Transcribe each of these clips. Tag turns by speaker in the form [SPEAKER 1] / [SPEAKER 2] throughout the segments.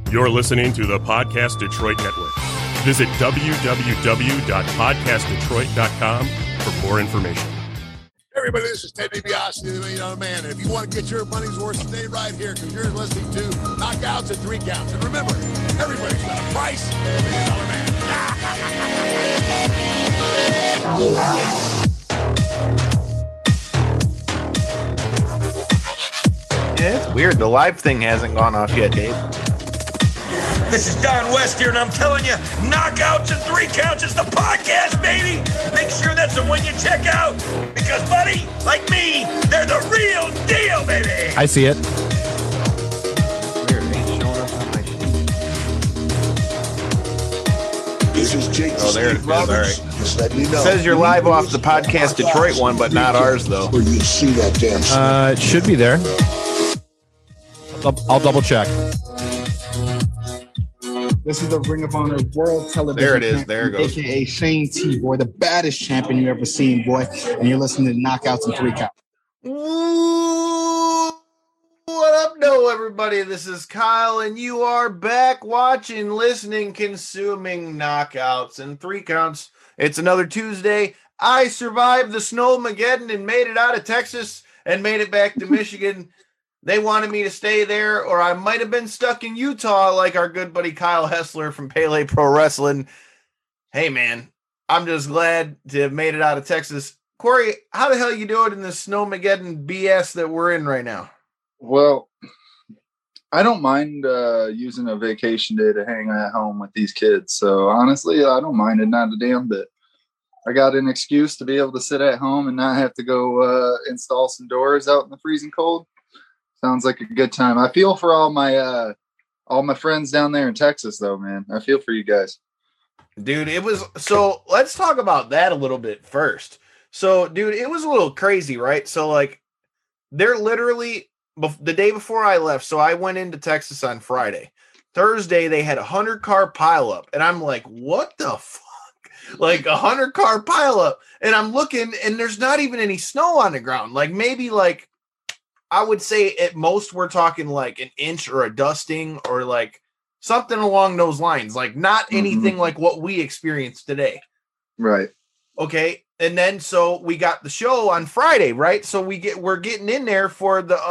[SPEAKER 1] You're listening to the Podcast Detroit Network. Visit www.podcastdetroit.com for more information.
[SPEAKER 2] Everybody, this is Ted DiBiase, the $1 Million Man. And if you want to get your money's worth, stay right here because you're listening to Knockouts and 3 Counts. And remember, everybody's got a price for the $1 Million Man.
[SPEAKER 3] Yeah, it's weird. The live thing hasn't gone off yet, Dave.
[SPEAKER 4] This is Don West here, and I'm telling you, Knockouts and 3 Counts is the podcast, baby. Make sure that's the one you check out, because, buddy, like me, they're the real deal, baby.
[SPEAKER 5] I see it.
[SPEAKER 3] Weird. It ain't showing up on my sheet.
[SPEAKER 2] This is Jake.
[SPEAKER 3] Oh, there it is. All right.
[SPEAKER 2] Just let me know.
[SPEAKER 3] It says you're live off the Podcast Detroit one, but not ours, though.
[SPEAKER 2] Where you see that damn
[SPEAKER 5] It should be there. I'll double check.
[SPEAKER 6] This is the Ring of Honor World Television.
[SPEAKER 3] There it is. There it goes.
[SPEAKER 6] AKA Shane T, boy, the baddest champion you ever seen, boy. And you're listening to Knockouts and 3 Counts.
[SPEAKER 3] Ooh, what up, no, everybody? This is Kyle, and you are back watching, listening, consuming Knockouts and 3 Counts. It's another Tuesday. I survived the Snowmageddon and made it out of Texas and made it back to Michigan. They wanted me to stay there, or I might have been stuck in Utah like our good buddy Kyle Hessler from Pele Pro Wrestling. Hey, man, I'm just glad to have made it out of Texas. Corey, how the hell you doing in this Snowmageddon BS that we're in right now?
[SPEAKER 7] Well, I don't mind using a vacation day to hang at home with these kids. So honestly, I don't mind it, not a damn bit. I got an excuse to be able to sit at home and not have to go install some doors out in the freezing cold. Sounds like a good time. I feel for all my friends down there in Texas, though, man. I feel for you guys.
[SPEAKER 3] Dude, so let's talk about that a little bit first. So, dude, it was a little crazy, right? So, like, they're literally the day before I left. So I went into Texas on Friday. Thursday, they had 100-car pileup. And I'm like, what the fuck? Like, 100-car pileup. And I'm looking, and there's not even any snow on the ground. Like, maybe, like, I would say at most we're talking like an inch or a dusting or like something along those lines. Like not anything like what we experienced today.
[SPEAKER 7] Right.
[SPEAKER 3] Okay. And then so we got the show on Friday, right? So we're getting in there for the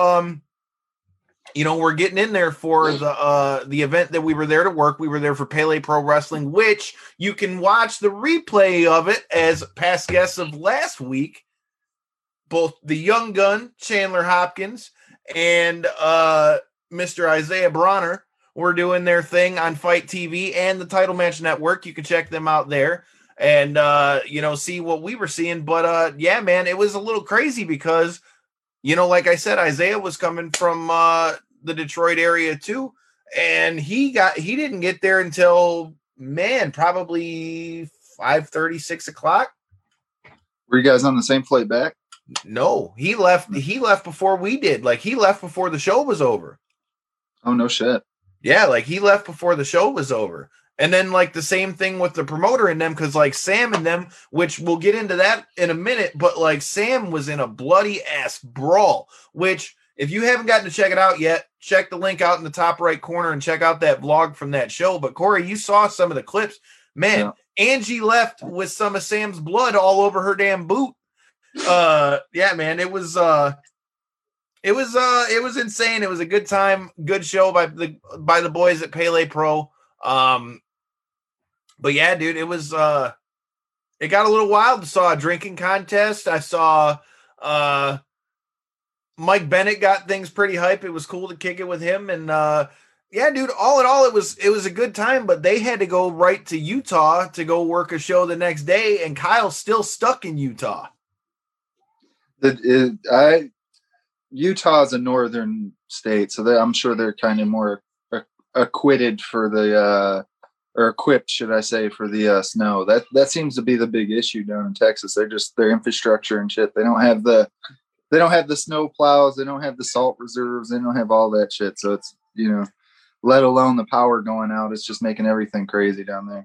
[SPEAKER 3] the event that we were there to work. We were there for Pele Pro Wrestling, which you can watch the replay of it as past guests of last week. Both the young gun, Chandler Hopkins, and Mr. Isaiah Bronner were doing their thing on Fight TV and the Title Match Network. You can check them out there and, see what we were seeing. But, yeah, man, it was a little crazy because, like I said, Isaiah was coming from the Detroit area too. And he didn't get there until, probably 5:30, 6 o'clock.
[SPEAKER 7] Were you guys on the same flight back?
[SPEAKER 3] No, he left before we did. Like he left before the show was over.
[SPEAKER 7] Oh, no shit.
[SPEAKER 3] Yeah, like he left before the show was over. And then like the same thing with the promoter and them, because like Sam and them, which we'll get into that in a minute, but like Sam was in a bloody ass brawl, which if you haven't gotten to check it out yet, check the link out in the top right corner and check out that vlog from that show. But Corey, you saw some of the clips. Man, yeah. Angie left with some of Sam's blood all over her damn boot. Yeah, man, it was insane. It was a good time, good show by the boys at Pele Pro. But yeah, dude, it was it got a little wild. I saw a drinking contest. I saw Mike Bennett got things pretty hype. It was cool to kick it with him. And yeah, dude, all in all, it was a good time, but they had to go right to Utah to go work a show the next day, and Kyle's still stuck in Utah.
[SPEAKER 7] Utah's a northern state, so I'm sure they're kind of more equipped for the or equipped, should I say, for the snow. That seems to be the big issue down in Texas. Their infrastructure and shit. They don't have the snow plows. They don't have the salt reserves. They don't have all that shit. So it's let alone the power going out. It's just making everything crazy down there.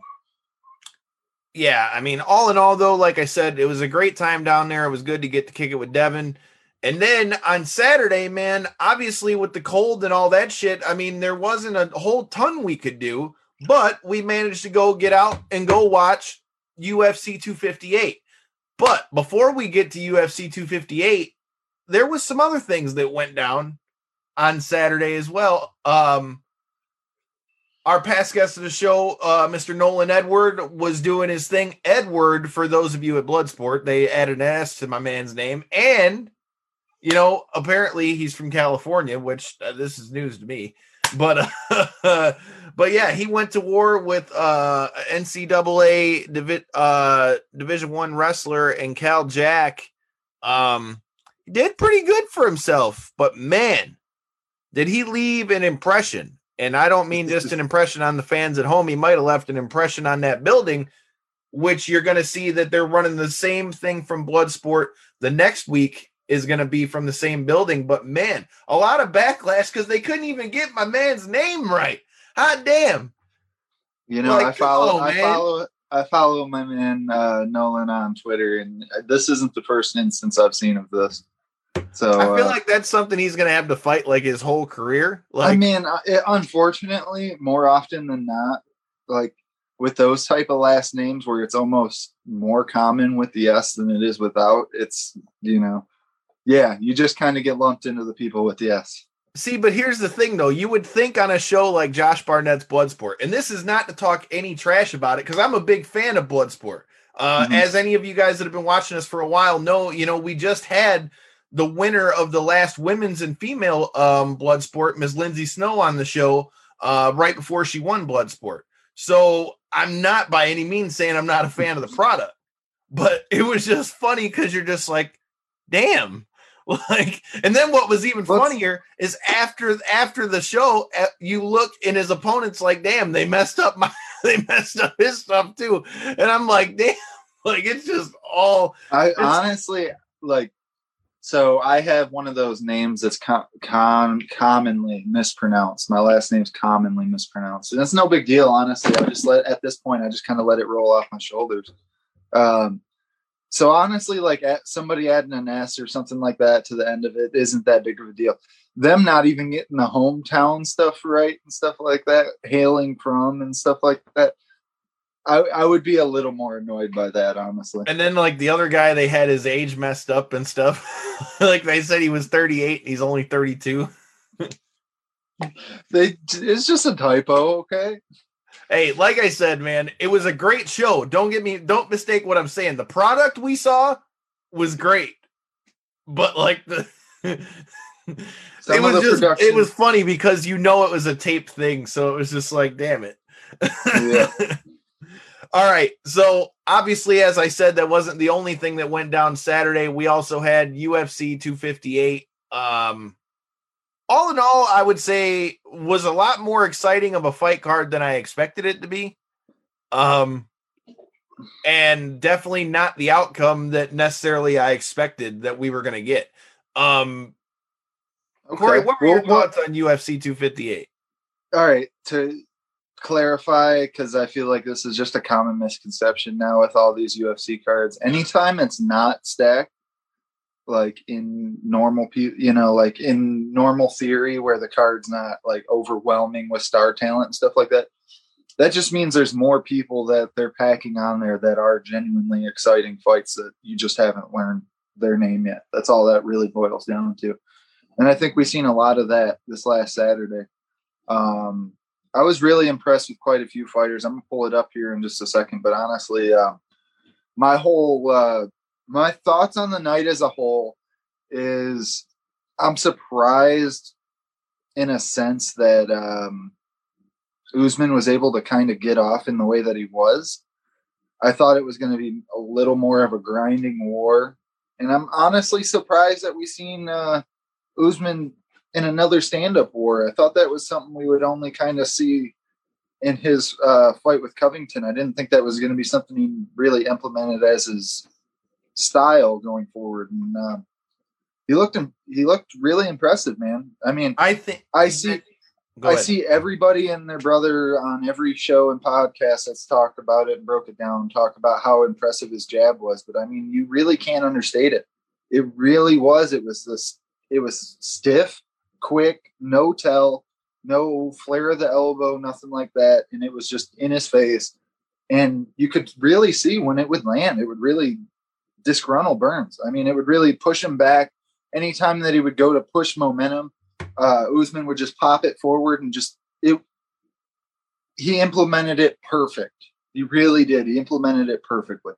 [SPEAKER 3] Yeah, I mean, all in all, though, like I said, it was a great time down there. It was good to get to kick it with Devin. And then on Saturday, man, obviously with the cold and all that shit, I mean, there wasn't a whole ton we could do, but we managed to get out and go watch UFC 258. But before we get to UFC 258, there was some other things that went down on Saturday as well. Our past guest of the show, Mr. Nolan Edward, was doing his thing. Edward, for those of you at Bloodsport, they added an S to my man's name. And, you know, apparently he's from California, which this is news to me. But yeah, he went to war with NCAA Division I wrestler and Cal Jack. He did pretty good for himself, but man, did he leave an impression. And I don't mean just an impression on the fans at home. He might have left an impression on that building, which you're going to see that they're running the same thing from Bloodsport. The next week is going to be from the same building. But, man, a lot of backlash because they couldn't even get my man's name right. Hot damn.
[SPEAKER 7] You know, like, I follow my man Nolan on Twitter, and this isn't the first instance I've seen of this. So
[SPEAKER 3] I feel like that's something he's going to have to fight like his whole career. Like,
[SPEAKER 7] I mean, unfortunately, more often than not, like with those type of last names where it's almost more common with the S than it is without, it's, you know, yeah, you just kind of get lumped into the people with the S.
[SPEAKER 3] See, but here's the thing, though. You would think on a show like Josh Barnett's Bloodsport, and this is not to talk any trash about it, because I'm a big fan of Bloodsport. As any of you guys that have been watching us for a while know, you know, we just had the winner of the last women's and female Bloodsport, Ms. Lindsay Snow, on the show right before she won Bloodsport. So I'm not by any means saying I'm not a fan of the product, but it was just funny because you're just like, damn. Like, and then what was even funnier is after the show, you look and his opponent's like, damn, they messed up his stuff too. And I'm like, damn, like it's just all.
[SPEAKER 7] Honestly, like, so I have one of those names that's commonly mispronounced. My last name's commonly mispronounced, and it's no big deal, honestly. I just at this point, I just kind of let it roll off my shoulders. So honestly, like somebody adding an S or something like that to the end of it isn't that big of a deal. Them not even getting the hometown stuff right and stuff like that, hailing from and stuff like that, I would be a little more annoyed by that, honestly.
[SPEAKER 3] And then, like, the other guy, they had his age messed up and stuff. Like, they said he was 38 and he's only 32.
[SPEAKER 7] It's just a typo, okay?
[SPEAKER 3] Hey, like I said, man, it was a great show. Don't mistake what I'm saying. The product we saw was great. But, like, it was funny because you know it was a taped thing, so it was just like, damn it. Yeah. All right, so obviously, as I said, that wasn't the only thing that went down Saturday. We also had UFC 258. All in all, I would say was a lot more exciting of a fight card than I expected it to be. And definitely not the outcome that necessarily I expected that we were going to get. Okay. Corey, what were your thoughts on UFC 258?
[SPEAKER 7] All right, to clarify, because I feel like this is just a common misconception now with all these UFC cards. Anytime it's not stacked, like in normal, like in normal theory where the card's not like overwhelming with star talent and stuff like that, that just means there's more people that they're packing on there that are genuinely exciting fights that you just haven't learned their name yet. That's all that really boils down to. And I think we've seen a lot of that this last Saturday. I was really impressed with quite a few fighters. I'm going to pull it up here in just a second. But honestly, my thoughts on the night as a whole is I'm surprised in a sense that Usman was able to kind of get off in the way that he was. I thought it was going to be a little more of a grinding war. And I'm honestly surprised that we've seen Usman in another stand-up war. I thought that was something we would only kind of see in his fight with Covington. I didn't think that was going to be something he really implemented as his style going forward. And he looked really impressive, man. I mean, I see everybody and their brother on every show and podcast that's talked about it and broke it down and talk about how impressive his jab was. But I mean, you really can't understate it. It really was. It was stiff, quick, no tell, no flare of the elbow, nothing like that. And it was just in his face. And you could really see when it would land, it would really disgruntle Burns. I mean, it would really push him back. Anytime that he would go to push momentum, Usman would just pop it forward and he implemented it perfect. He really did. He implemented it perfectly.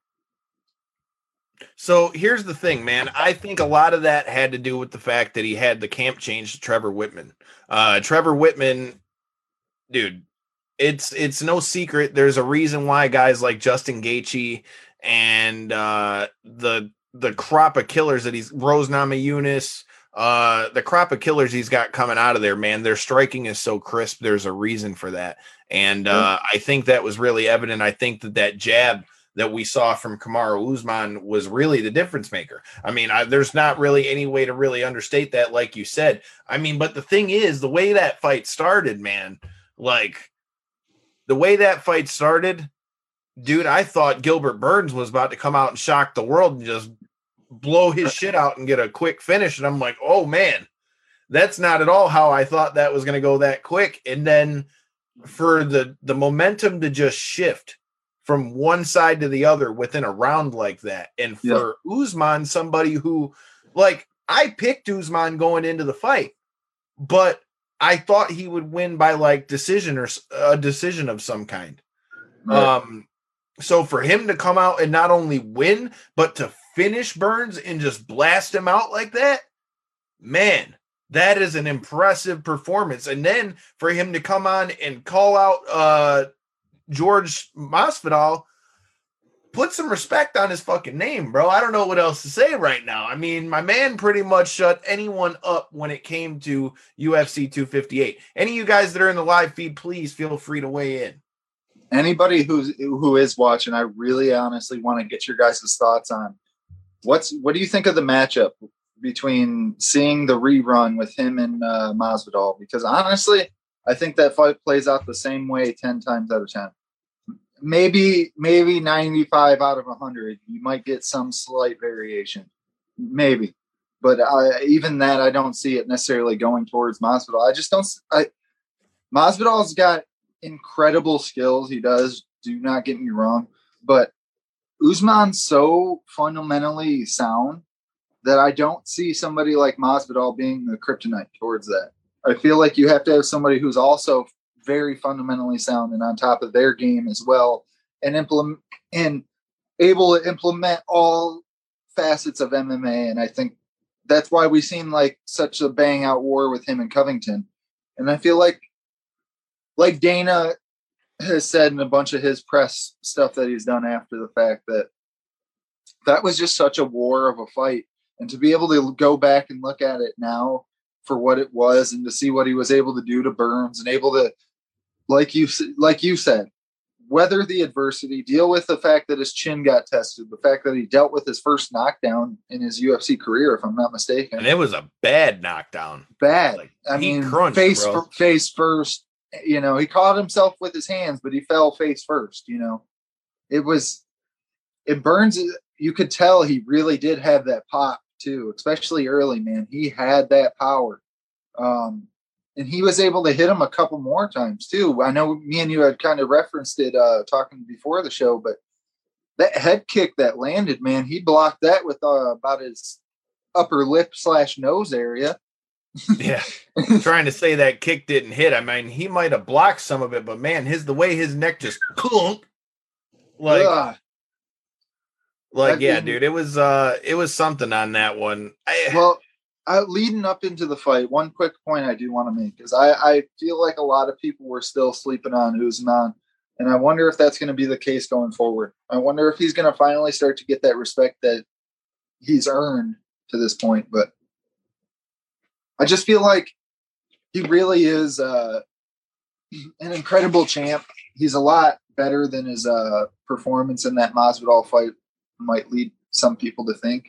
[SPEAKER 3] So here's the thing, man. I think a lot of that had to do with the fact that he had the camp change to Trevor Whitman. Trevor Whitman, dude, it's no secret. There's a reason why guys like Justin Gaethje and the crop of killers that Rose Namajunas, the crop of killers he's got coming out of there, man, their striking is so crisp. There's a reason for that. And I think that was really evident. I think that jab that we saw from Kamaru Usman was really the difference maker. I mean, there's not really any way to really understate that, like you said. I mean, but the thing is, the way that fight started, man, like the way that fight started, dude, I thought Gilbert Burns was about to come out and shock the world and just blow his shit out and get a quick finish. And I'm like, oh man, that's not at all how I thought that was going to go that quick. And then for the momentum to just shift from one side to the other within a round like that. And for Usman, somebody who, like, I picked Usman going into the fight, but I thought he would win by like decision or a decision of some kind. Right. So for him to come out and not only win, but to finish Burns and just blast him out like that, man, that is an impressive performance. And then for him to come on and call out George Masvidal, put some respect on his fucking name, bro. I don't know what else to say right now. I mean, my man pretty much shut anyone up when it came to UFC 258. Any of you guys that are in the live feed, please feel free to weigh in.
[SPEAKER 7] Anybody who is watching, I really honestly want to get your guys' thoughts on what do you think of the matchup between seeing the rerun with him and Masvidal? Because honestly, I think that fight plays out the same way 10 times out of 10. Maybe 95 out of 100. You might get some slight variation. Maybe. But even that, I don't see it necessarily going towards Masvidal. I just don't. Masvidal's got incredible skills. He does. Do not get me wrong. But Usman's so fundamentally sound that I don't see somebody like Masvidal being the kryptonite towards that. I feel like you have to have somebody who's also very fundamentally sound and on top of their game as well, and able to implement all facets of MMA. And I think that's why we've seen like such a bang out war with him and Covington. And I feel like Dana has said in a bunch of his press stuff that he's done after the fact, that was just such a war of a fight. And to be able to go back and look at it now for what it was, and to see what he was able to do to Burns, and able to, like you said, weather the adversity, deal with the fact that his chin got tested, the fact that he dealt with his first knockdown in his UFC career, if I'm not mistaken.
[SPEAKER 3] And it was a bad knockdown.
[SPEAKER 7] Bad.
[SPEAKER 3] Like,
[SPEAKER 7] I mean,
[SPEAKER 3] crunched,
[SPEAKER 7] face first. You know, he caught himself with his hands, but he fell face first. You know, it Burns. You could tell he really did have that pop too, especially early, man. He had that power. And he was able to hit him a couple more times too. I know me and you had kind of referenced it talking before the show, but that head kick that landed, man, he blocked that with about his upper lip / nose area.
[SPEAKER 3] Yeah. Trying to say that kick didn't hit. I mean, he might have blocked some of it, but man, the way his neck just yeah, dude, it was something on that one.
[SPEAKER 7] Leading up into the fight, one quick point I do want to make is I feel like a lot of people were still sleeping on Usman, and I wonder if that's going to be the case going forward. I wonder if he's going to finally start to get that respect that he's earned to this point. But I just feel like he really is an incredible champ. He's a lot better than his performance in that Masvidal fight might lead some people to think.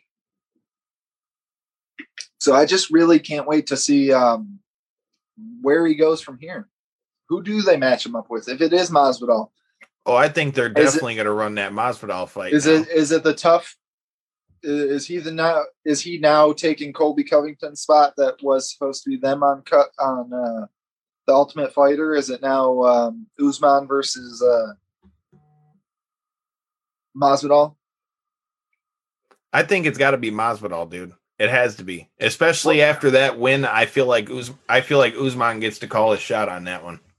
[SPEAKER 7] So I just really can't wait to see where he goes from here. Who do they match him up with? If it is Masvidal.
[SPEAKER 3] Oh, I think they're definitely going to run that Masvidal fight.
[SPEAKER 7] Is it the tough Is he now taking Colby Covington's spot that was supposed to be them on the Ultimate Fighter? Is it now Usman versus Masvidal?
[SPEAKER 3] I think it's got to be Masvidal, dude. It has to be, especially after that win. I feel like Usman gets to call his shot on that one.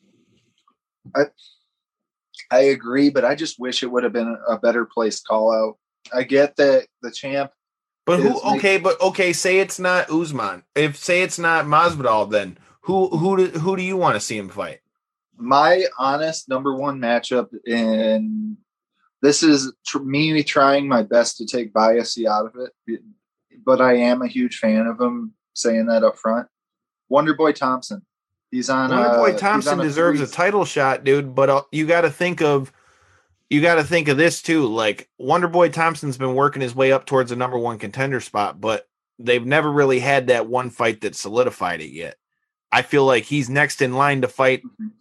[SPEAKER 7] I agree, but I just wish it would have been a better placed call out. I get that the champ,
[SPEAKER 3] but who? Say it's not Usman. Say it's not Masvidal, then who do you want to see him fight?
[SPEAKER 7] My honest number one matchup, and this is me trying my best to take bias out of it, but I am a huge fan of him. Saying that up front, Wonderboy Thompson.
[SPEAKER 3] Wonderboy Thompson deserves a title shot, dude. But you got to think of this too. Like, Wonderboy Thompson's been working his way up towards the number one contender spot, but they've never really had that one fight that solidified it yet. I feel like he's next in line to fight.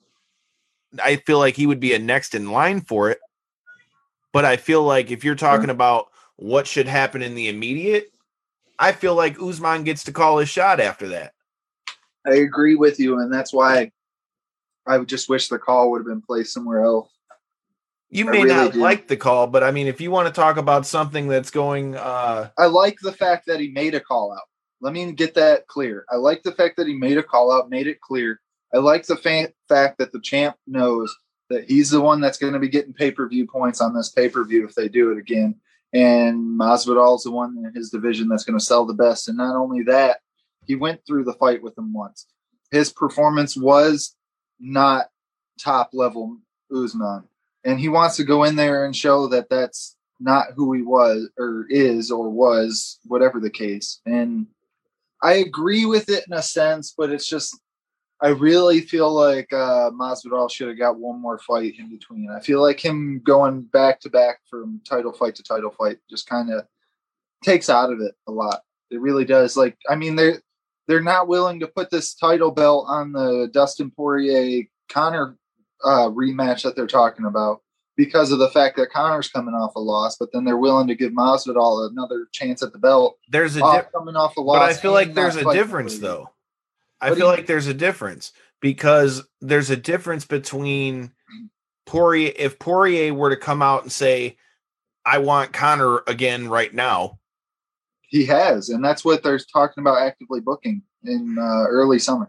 [SPEAKER 3] I feel like he would be a next in line for it. But I feel like if you're talking about what should happen in the immediate, I feel like Usman gets to call his shot after that.
[SPEAKER 7] I agree with you, and that's why I would just wish the call would have been placed somewhere else.
[SPEAKER 3] You may not like the call, but I mean, if you want to talk about something that's going...
[SPEAKER 7] I like the fact that he made a call out. Let me get that clear. I like the fact that he made a call out, made it clear. I like the fact that the champ knows that he's the one that's going to be getting pay-per-view points on this pay-per-view if they do it again. And Masvidal's the one in his division that's going to sell the best. And not only that, he went through the fight with him once. His performance was not top-level Usman. And he wants to go in there and show that that's not who he was or is or was, whatever the case. And I agree with it in a sense, but it's just I really feel like Masvidal should have got one more fight in between. I feel like him going back-to-back from title fight to title fight just kind of takes out of it a lot. It really does. Like, I mean, they're not willing to put this title belt on the Dustin Poirier-Conor rematch that they're talking about because of the fact that Conor's coming off a loss, but then they're willing to give Masvidal another chance at the belt.
[SPEAKER 3] There's
[SPEAKER 7] coming off a loss.
[SPEAKER 3] But I feel like there's a difference, though. I feel like there's a difference because there's a difference between Poirier. If Poirier were to come out and say, I want Conor again right now.
[SPEAKER 7] He has, and that's what they're talking about actively booking in early summer.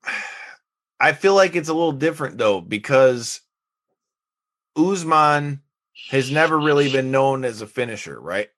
[SPEAKER 3] I feel like it's a little different, though, because Usman has never really been known as a finisher, right?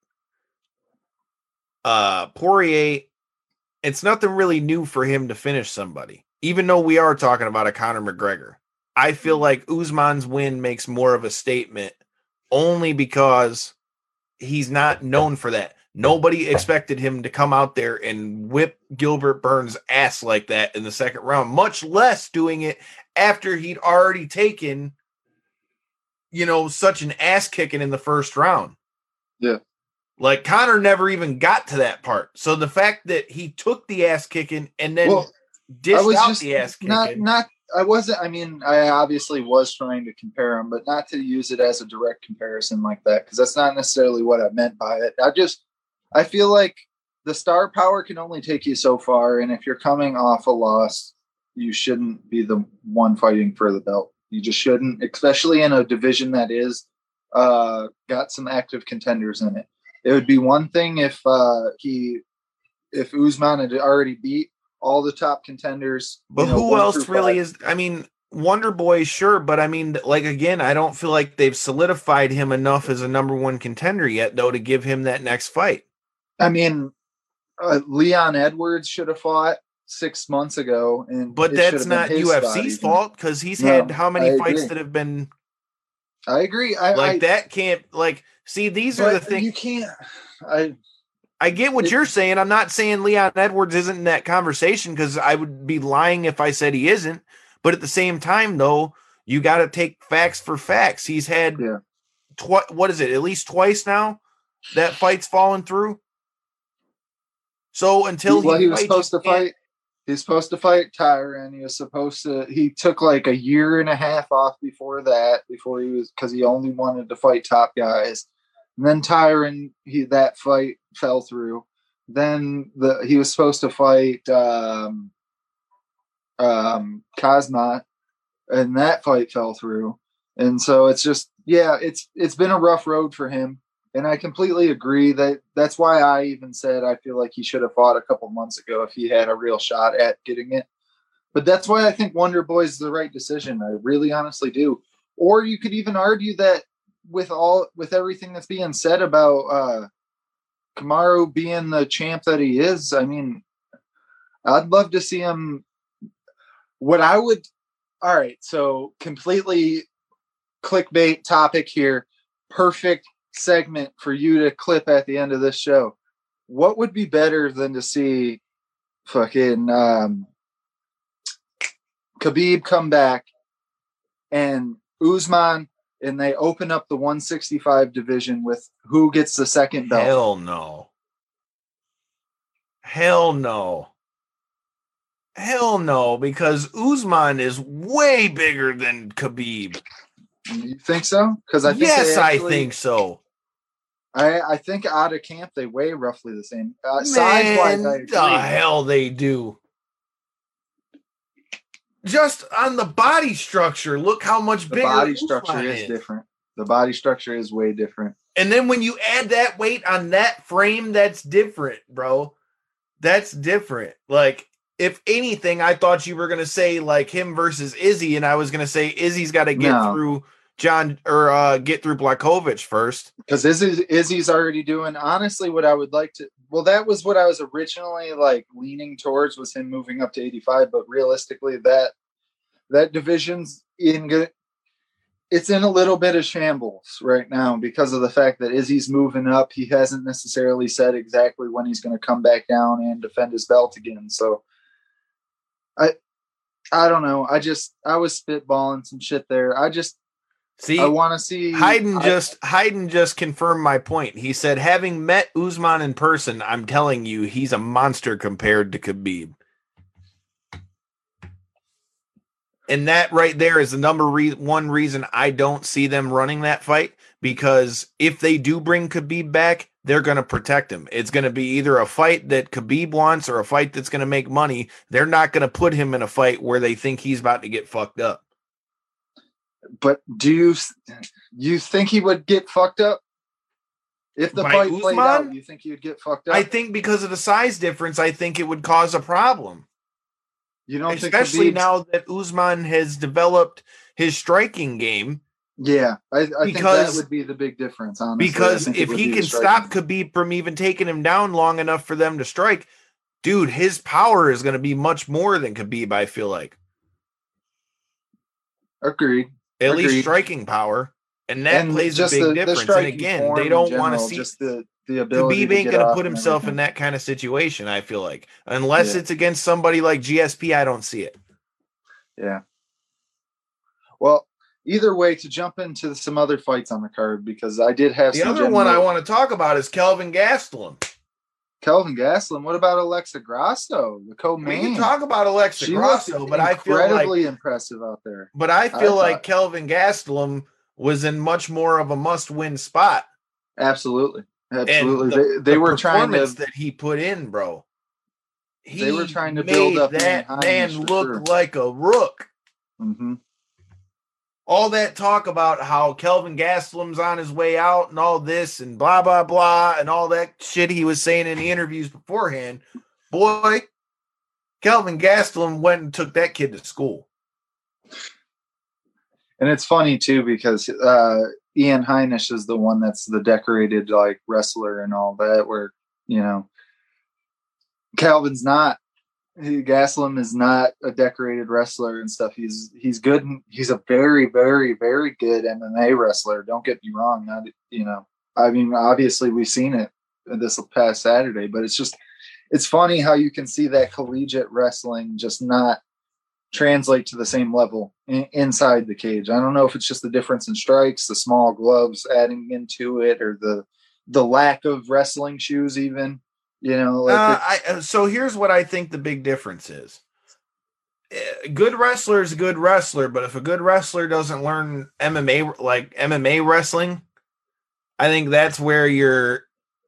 [SPEAKER 3] Poirier, it's nothing really new for him to finish somebody, even though we are talking about a Conor McGregor. I feel like Usman's win makes more of a statement only because he's not known for that. Nobody expected him to come out there and whip Gilbert Burns' ass like that in the second round, much less doing it after he'd already taken, such an ass kicking in the first round.
[SPEAKER 7] Yeah.
[SPEAKER 3] Like, Conor never even got to that part. So the fact that he took the ass kicking and then dished out the ass kicking.
[SPEAKER 7] I obviously was trying to compare him, but not to use it as a direct comparison like that, because that's not necessarily what I meant by it. I feel like the star power can only take you so far, and if you're coming off a loss, you shouldn't be the one fighting for the belt. You just shouldn't, especially in a division that is got some active contenders in it. It would be one thing if Usman had already beat all the top contenders.
[SPEAKER 3] But who else really is? I mean, Wonder Boy, sure, but I mean, like, again, I don't feel like they've solidified him enough as a number one contender yet, though, to give him that next fight.
[SPEAKER 7] I mean, Leon Edwards should have fought 6 months ago,
[SPEAKER 3] but that's not UFC's fault because he's had how many fights that have been.
[SPEAKER 7] I agree.
[SPEAKER 3] That can't see. These are the things
[SPEAKER 7] you can't.
[SPEAKER 3] I get what you're saying. I'm not saying Leon Edwards isn't in that conversation because I would be lying if I said he isn't. But at the same time, though, you got to take facts for facts. He's had what is it? At least twice now that fight's fallen through. So until
[SPEAKER 7] he was supposed to fight. He's supposed to fight Tyron. He took like a year and a half off before that, because he only wanted to fight top guys. And then Tyron, that fight fell through. Then he was supposed to fight Kazmat, and that fight fell through. And so it's just, it's been a rough road for him. And I completely agree that's why I even said I feel like he should have fought a couple months ago if he had a real shot at getting it. But that's why I think Wonder Boy is the right decision. I really honestly do. Or you could even argue that with everything that's being said about Kamaru being the champ that he is, I mean, I'd love to see him. All right, so completely clickbait topic here. Perfect segment for you to clip at the end of this show. What would be better than to see fucking Khabib come back and Usman, and they open up the 165 division with who gets the second belt?
[SPEAKER 3] Hell no. Hell no. Hell no, because Usman is way bigger than Khabib.
[SPEAKER 7] You think so? Because I think
[SPEAKER 3] I think so.
[SPEAKER 7] I think out of camp they weigh roughly the same. Size-wise, I agree.
[SPEAKER 3] The hell they do. Just on the body structure, look how much bigger
[SPEAKER 7] the body
[SPEAKER 3] Usman
[SPEAKER 7] structure is different. The body structure is way different.
[SPEAKER 3] And then when you add that weight on that frame, that's different, bro. That's different. Like, if anything, I thought you were going to say like him versus Izzy, and I was going to say Izzy's got to get through get through Blachowicz first.
[SPEAKER 7] Because Izzy's already doing, honestly, what I would like to, well, that was what I was originally like leaning towards, was him moving up to 85, but realistically that division's it's in a little bit of shambles right now because of the fact that Izzy's moving up. He hasn't necessarily said exactly when he's going to come back down and defend his belt again. So I don't know. I was spitballing some shit there. I want to see
[SPEAKER 3] Hayden just confirmed my point. He said, having met Usman in person, I'm telling you, he's a monster compared to Khabib. And that right there is the one reason I don't see them running that fight, because if they do bring Khabib back, they're going to protect him. It's going to be either a fight that Khabib wants or a fight that's going to make money. They're not going to put him in a fight where they think he's about to get fucked up.
[SPEAKER 7] But do you think he would get fucked up? If the fight played out, you think he would get fucked up?
[SPEAKER 3] I think because of the size difference, I think it would cause a problem.
[SPEAKER 7] You don't
[SPEAKER 3] especially
[SPEAKER 7] think
[SPEAKER 3] now that Usman has developed his striking game.
[SPEAKER 7] Yeah, I think that would be the big difference, honestly.
[SPEAKER 3] Because if he can stop Khabib from even taking him down long enough for them to strike, dude, his power is going to be much more than Khabib, I feel like.
[SPEAKER 7] Agreed.
[SPEAKER 3] At least striking power. And that plays a big difference. And again, they don't want to see
[SPEAKER 7] just the ability.
[SPEAKER 3] Khabib ain't going to put himself in that kind of situation, I feel like. Unless it's against somebody like GSP, I don't see it.
[SPEAKER 7] Yeah. Well, either way, to jump into some other fights on the card, because I did have
[SPEAKER 3] the other one I want to talk about is Kelvin Gastelum.
[SPEAKER 7] Kelvin Gastelum. What about Alexa Grasso, the co-main?
[SPEAKER 3] We can talk about Alexa Grasso, but I feel
[SPEAKER 7] incredibly impressive out there.
[SPEAKER 3] But I feel like Kelvin Gastelum was in much more of a must-win spot.
[SPEAKER 7] Absolutely. They were trying to
[SPEAKER 3] that he put in, bro.
[SPEAKER 7] They were trying to build up
[SPEAKER 3] that man look like a rook.
[SPEAKER 7] Mm-hmm.
[SPEAKER 3] All that talk about how Kelvin Gastelum's on his way out and all this and blah, blah, blah, and all that shit he was saying in the interviews beforehand. Boy, Kelvin Gastelum went and took that kid to school.
[SPEAKER 7] And it's funny, too, because Ian Heinisch is the one that's the decorated like wrestler and all that, where, you know, Calvin's not. Gastelum is not a decorated wrestler and stuff. He's good. He's a very, very, very good MMA wrestler. Don't get me wrong. I mean, obviously we've seen it this past Saturday, but it's funny how you can see that collegiate wrestling just not translate to the same level inside the cage. I don't know if it's just the difference in strikes, the small gloves adding into it, or the lack of wrestling shoes even. You know,
[SPEAKER 3] so here's what I think the big difference is. Good wrestler is a good wrestler, but if a good wrestler doesn't learn MMA wrestling, I think that's where your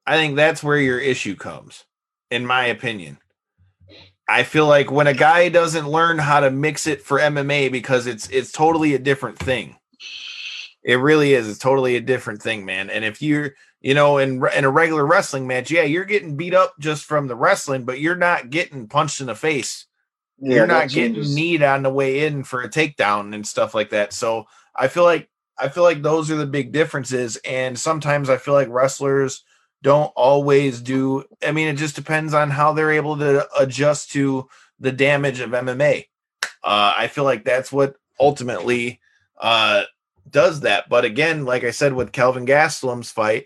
[SPEAKER 3] issue comes, in my opinion. I feel like when a guy doesn't learn how to mix it for MMA, because it's totally a different thing. It really is. It's totally a different thing, man. And if you're, in a regular wrestling match, yeah, you're getting beat up just from the wrestling, but you're not getting punched in the face. Yeah, you're not getting kneed on the way in for a takedown and stuff like that. So I feel like those are the big differences. And sometimes I feel like wrestlers don't always do. I mean, it just depends on how they're able to adjust to the damage of MMA. I feel like that's what ultimately does that. But again, like I said, with Kelvin Gastelum's fight,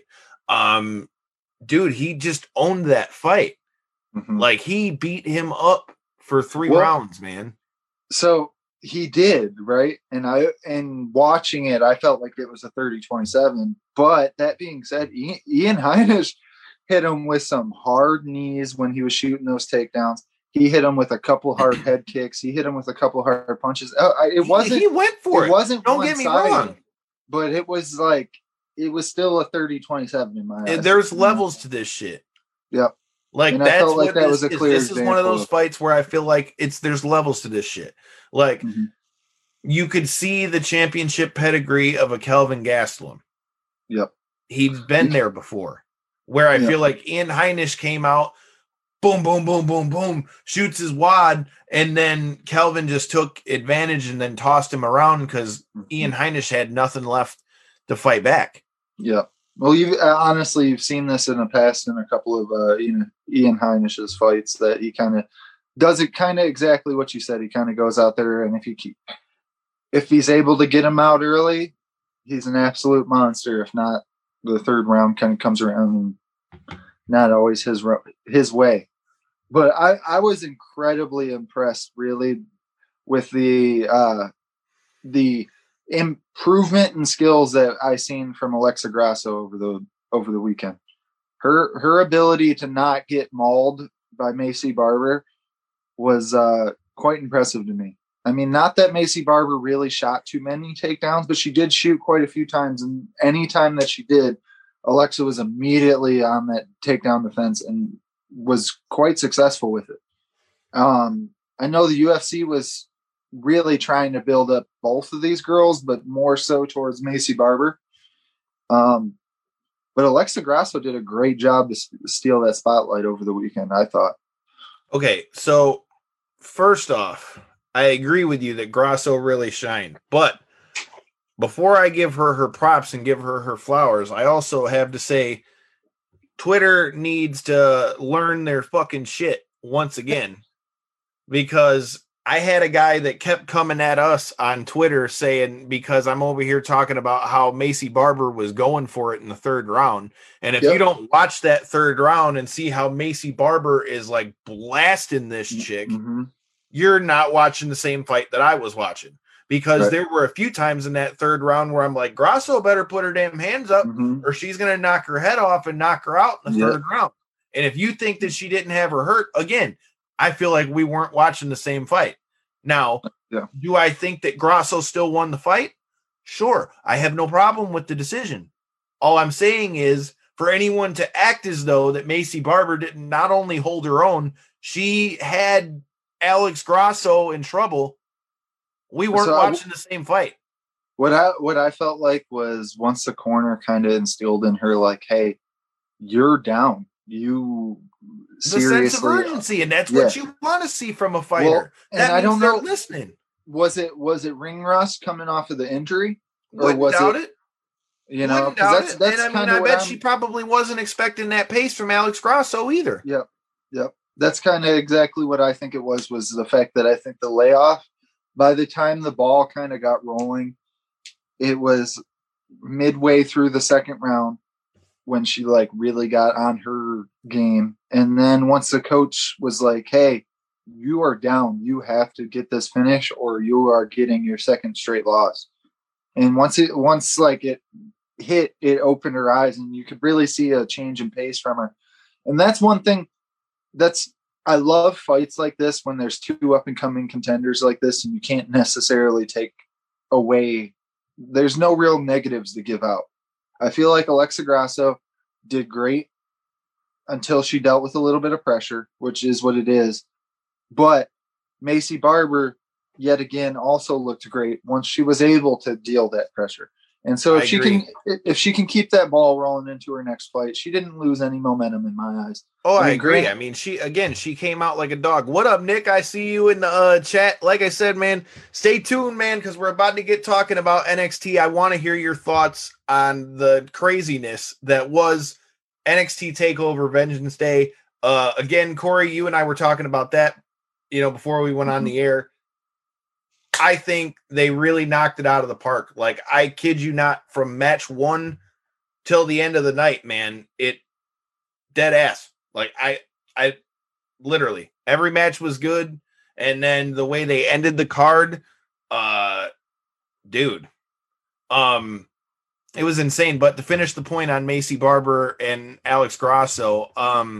[SPEAKER 3] dude, he just owned that fight. Mm-hmm. Like, he beat him up for 3 rounds, man.
[SPEAKER 7] So he did, right? And watching it, I felt like it was a 30-27. But that being said, Ian Heinisch hit him with some hard knees when he was shooting those takedowns. He hit him with a couple hard head kicks. He hit him with a couple hard punches. It wasn't.
[SPEAKER 3] He went for it.
[SPEAKER 7] It wasn't.
[SPEAKER 3] Don't get me wrong.
[SPEAKER 7] But it was still a 30-27 in my eyes.
[SPEAKER 3] There's levels to this shit.
[SPEAKER 7] Yep.
[SPEAKER 3] Like, and that's what that was a clear example. This is one of those fights where I feel like there's levels to this shit. Like, you could see the championship pedigree of a Kelvin Gastelum.
[SPEAKER 7] Yep.
[SPEAKER 3] He's been there before. Where I feel like Ian Heinisch came out, boom, boom, boom, boom, boom, shoots his wad, and then Kelvin just took advantage and then tossed him around because Ian Heinisch had nothing left to fight back.
[SPEAKER 7] Yeah. Well, you've seen this in the past in a couple of Ian Heinisch's fights, that he kind of does it kind of exactly what you said. He kind of goes out there, and if he's able to get him out early, he's an absolute monster. If not, the third round kind of comes around, and not always his way. But I was incredibly impressed, really, with the improvement in skills that I seen from Alexa Grasso over the weekend. Her ability to not get mauled by Maycee Barber was quite impressive to me. I mean, not that Maycee Barber really shot too many takedowns, but she did shoot quite a few times. And any time that she did, Alexa was immediately on that takedown defense and was quite successful with it. I know the UFC was really trying to build up both of these girls, but more so towards Maycee Barber. But Alexa Grasso did a great job to steal that spotlight over the weekend, I thought.
[SPEAKER 3] Okay, so first off, I agree with you that Grasso really shined. But before I give her props and give her flowers, I also have to say Twitter needs to learn their fucking shit once again, because I had a guy that kept coming at us on Twitter saying, because I'm over here talking about how Maycee Barber was going for it in the third round. And if you don't watch that third round and see how Maycee Barber is like blasting this chick, you're not watching the same fight that I was watching. Because there were a few times in that third round where I'm like, Grasso better put her damn hands up or she's going to knock her head off and knock her out in the third round. And if you think that she didn't have her hurt, again, I feel like we weren't watching the same fight. Now, do I think that Grasso still won the fight? Sure. I have no problem with the decision. All I'm saying is, for anyone to act as though that Maycee Barber didn't not only hold her own, she had Alex Grasso in trouble. We weren't watching the same fight.
[SPEAKER 7] What I felt like was, once the corner kind of instilled in her, like, hey, you're down. You seriously,
[SPEAKER 3] the sense of urgency, and that's what you want to see from a fighter. Well,
[SPEAKER 7] and I don't know,
[SPEAKER 3] listening.
[SPEAKER 7] Was it ring rust coming off of the injury,
[SPEAKER 3] or was it?
[SPEAKER 7] You know, because that's
[SPEAKER 3] and I bet she probably wasn't expecting that pace from Alex Grasso either.
[SPEAKER 7] Yep. That's kind of exactly what I think it was the fact that I think the layoff, by the time the ball kind of got rolling, it was midway through the second round when she like really got on her game. And then once the coach was like, hey, you are down, you have to get this finish or you are getting your second straight loss. And once it hit, it opened her eyes, and you could really see a change in pace from her. And that's one thing I love fights like this, when there's two up and coming contenders like this, and you can't necessarily take away. There's no real negatives to give out. I feel like Alexa Grasso did great until she dealt with a little bit of pressure, which is what it is. But Macy Barber, yet again, also looked great once she was able to deal that pressure. And so if she can keep that ball rolling into her next fight, she didn't lose any momentum in my eyes.
[SPEAKER 3] Oh, I agree. I mean, she came out like a dog. What up, Nick? I see you in the chat. Like I said, man, stay tuned, man, because we're about to get talking about NXT. I want to hear your thoughts on the craziness that was NXT TakeOver Vengeance Day. Again, Corey, you and I were talking about that, before we went on the air. I think they really knocked it out of the park. Like, I kid you not, from match 1 till the end of the night, man, it dead ass. Like, I literally, every match was good. And then the way they ended the card, dude, it was insane. But to finish the point on Macy Barber and Alex Grasso,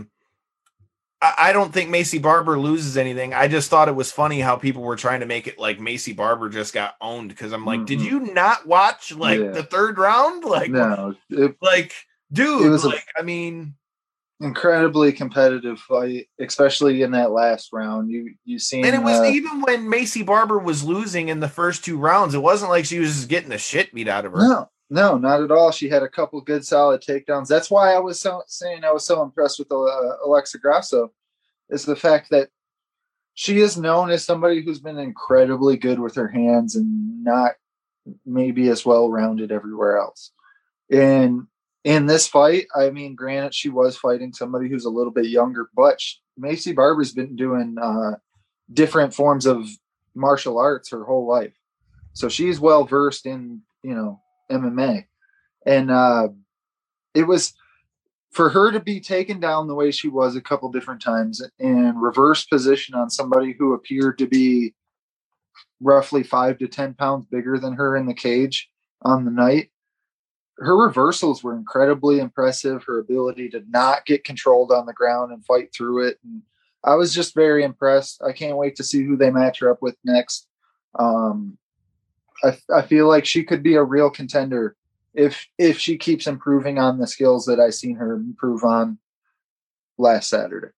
[SPEAKER 3] I don't think Macy Barber loses anything. I just thought it was funny how people were trying to make it like Macy Barber just got owned. Because I'm like, did you not watch the third round? Like, no, dude, it was incredibly competitive fight, especially in that last round. You seen, and it was even when Macy Barber was losing in the first 2 rounds, it wasn't like she was just getting the shit beat out of her.
[SPEAKER 7] No, not at all. She had a couple good solid takedowns. That's why I was saying I was so impressed with Alexa Grasso, is the fact that she is known as somebody who's been incredibly good with her hands and not maybe as well-rounded everywhere else. And in this fight, I mean, granted, she was fighting somebody who's a little bit younger, but Macy Barber's been doing different forms of martial arts her whole life. So she's well-versed in, MMA. And it was for her to be taken down the way she was a couple different times and reverse position on somebody who appeared to be roughly 5 to 10 pounds bigger than her in the cage on the night. Her reversals were incredibly impressive. Her ability to not get controlled on the ground and fight through it. And I was just very impressed. I can't wait to see who they match her up with next. I feel like she could be a real contender if she keeps improving on the skills that I seen her improve on last Saturday.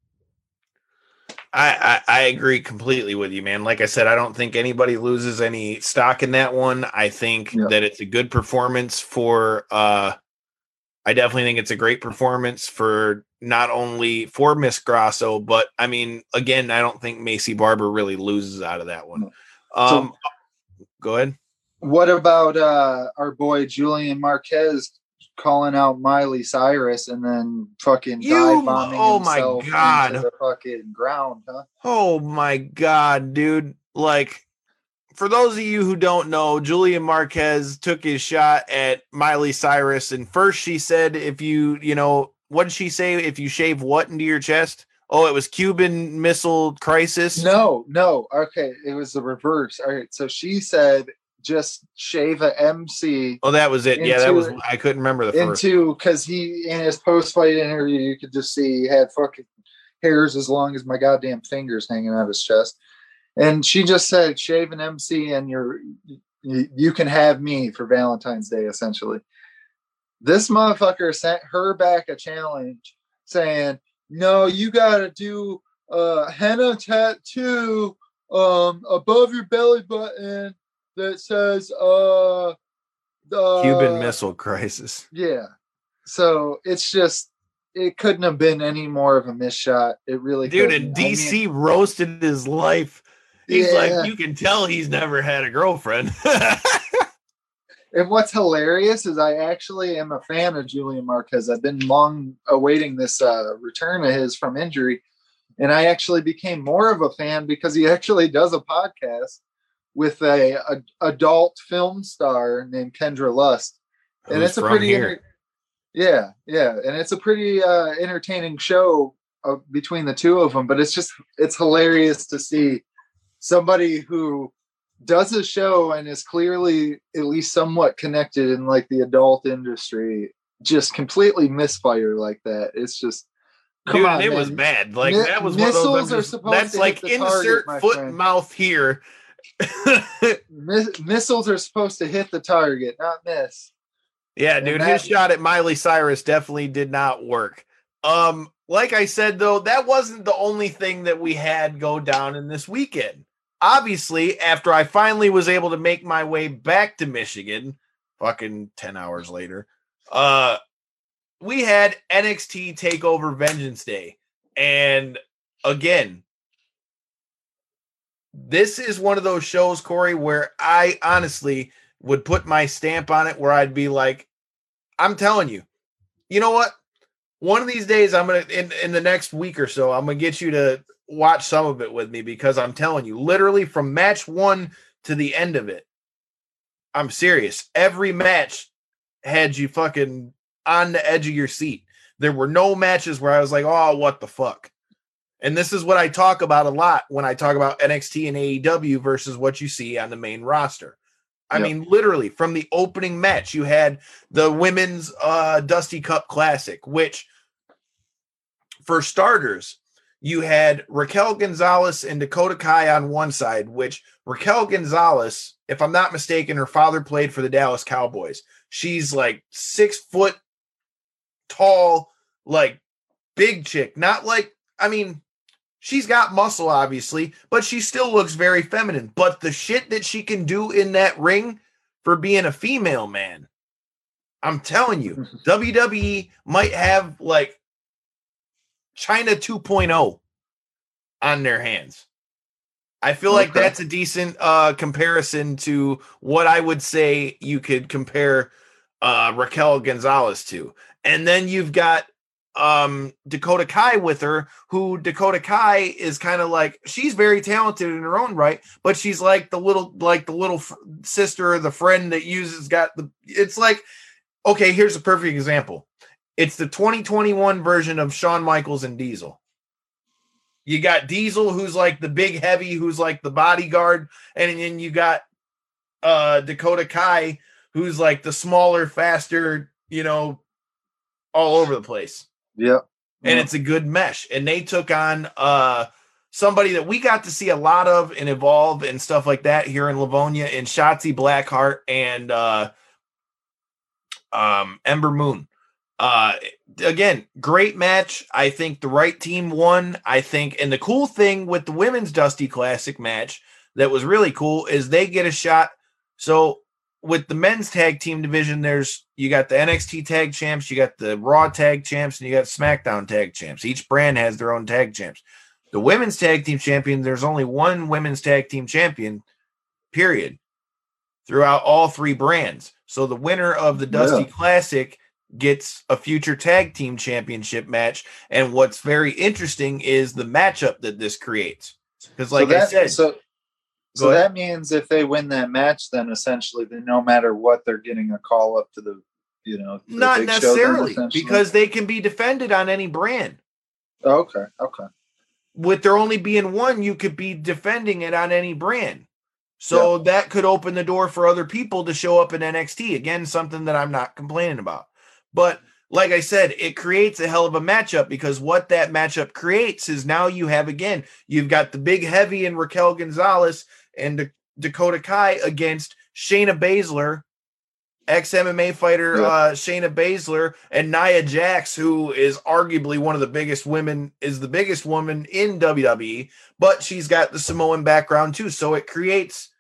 [SPEAKER 3] I agree completely with you, man. Like I said, I don't think anybody loses any stock in that one. I think that it's a good performance for I definitely think it's a great performance for not only for Miss Grasso, but I mean, again, I don't think Macy Barber really loses out of that one. Go ahead.
[SPEAKER 7] What about our boy Julian Marquez calling out Miley Cyrus and then fucking dive bombing himself into the fucking ground, huh?
[SPEAKER 3] Oh my God, dude. Like, for those of you who don't know, Julian Marquez took his shot at Miley Cyrus, and first she said, if you what did she say? If you shave what into your chest? Oh, it was Cuban Missile Crisis?
[SPEAKER 7] No. Okay, it was the reverse. All right, so she said just shave a MC.
[SPEAKER 3] Oh, that was it. Yeah, that was. I couldn't remember the first.
[SPEAKER 7] Because he, in his post-fight interview, you could just see he had fucking hairs as long as my goddamn fingers hanging out of his chest. And she just said, shave an MC and you can have me for Valentine's Day, essentially. This motherfucker sent her back a challenge saying, no, you got to do a henna tattoo above your belly button that says
[SPEAKER 3] Cuban Missile Crisis.
[SPEAKER 7] Yeah. So it's just, it couldn't have been any more of a miss shot. It really
[SPEAKER 3] couldn't. And DC roasted his life. He's like, you can tell he's never had a girlfriend.
[SPEAKER 7] And what's hilarious is I actually am a fan of Julian Marquez. I've been long awaiting this return of his from injury. And I actually became more of a fan because he actually does a podcast with a adult film star named Kendra Lust. And it's a pretty and it's a pretty entertaining show between the two of them. But it's hilarious to see somebody who does a show and is clearly at least somewhat connected in like the adult industry just completely misfire like that. It's just,
[SPEAKER 3] dude, on, it was bad. Like that was one of those. That's like insert target, foot and mouth here.
[SPEAKER 7] Missiles are supposed to hit the target, not miss.
[SPEAKER 3] Yeah, dude, his shot at Miley Cyrus definitely did not work. Like I said, though, that wasn't the only thing that we had go down in this weekend. Obviously, after I finally was able to make my way back to Michigan, fucking 10 hours later, we had NXT TakeOver Vengeance Day. And again, this is one of those shows, Corey, where I honestly would put my stamp on it, where I'd be like, I'm telling you, you know what? One of these days, I'm going to, in the next week or so, I'm going to get you to watch some of it with me, because I'm telling you, literally from match 1 to the end of it, I'm serious. Every match had you fucking on the edge of your seat. There were no matches where I was like, oh, what the fuck? And this is what I talk about a lot when I talk about NXT and AEW versus what you see on the main roster. I mean, literally, from the opening match, you had the women's Dusty Cup Classic, which, for starters, you had Raquel Gonzalez and Dakota Kai on one side, which Raquel Gonzalez, if I'm not mistaken, her father played for the Dallas Cowboys. She's like 6 foot tall, like big chick. Not like, I mean, she's got muscle, obviously, but she still looks very feminine. But the shit that she can do in that ring for being a female, man, I'm telling you, WWE might have like China 2.0 on their hands. I feel like that's a decent comparison to what I would say you could compare Raquel Gonzalez to. And then you've got Dakota Kai with her, who Dakota Kai is kind of like, she's very talented in her own right, but she's like the little sister or the friend that it's like, okay, here's a perfect example. It's the 2021 version of Shawn Michaels and Diesel. You got Diesel, who's like the big heavy, who's like the bodyguard, and then you got Dakota Kai, who's like the smaller, faster, all over the place.
[SPEAKER 7] Yeah.
[SPEAKER 3] And it's a good mesh. And they took on somebody that we got to see a lot of and evolve and stuff like that here in Livonia, in Shotzi Blackheart and Ember Moon. Again, great match. I think the right team won. I think, and the cool thing with the women's Dusty Classic match that was really cool is they get a shot. So with the men's tag team division, you got the NXT tag champs, you got the Raw tag champs, and you got SmackDown tag champs. Each brand has their own tag champs. The women's tag team champion, there's only one women's tag team champion, period, throughout all 3 brands. So the winner of the Dusty Classic gets a future tag team championship match. And what's very interesting is the matchup that this creates. Because like I said,
[SPEAKER 7] so that means if they win that match, then essentially, no matter what, they're getting a call up to the,
[SPEAKER 3] not necessarily, because they can be defended on any brand.
[SPEAKER 7] Okay.
[SPEAKER 3] With there only being one, you could be defending it on any brand. So that could open the door for other people to show up in NXT. Again, something that I'm not complaining about. But like I said, it creates a hell of a matchup, because what that matchup creates is now you've got the big heavy in Raquel Gonzalez and Dakota Kai against Shayna Baszler, ex-MMA fighter Shayna Baszler, and Nia Jax, who is arguably one of the biggest women, is the biggest woman in WWE, but she's got the Samoan background too. So it creates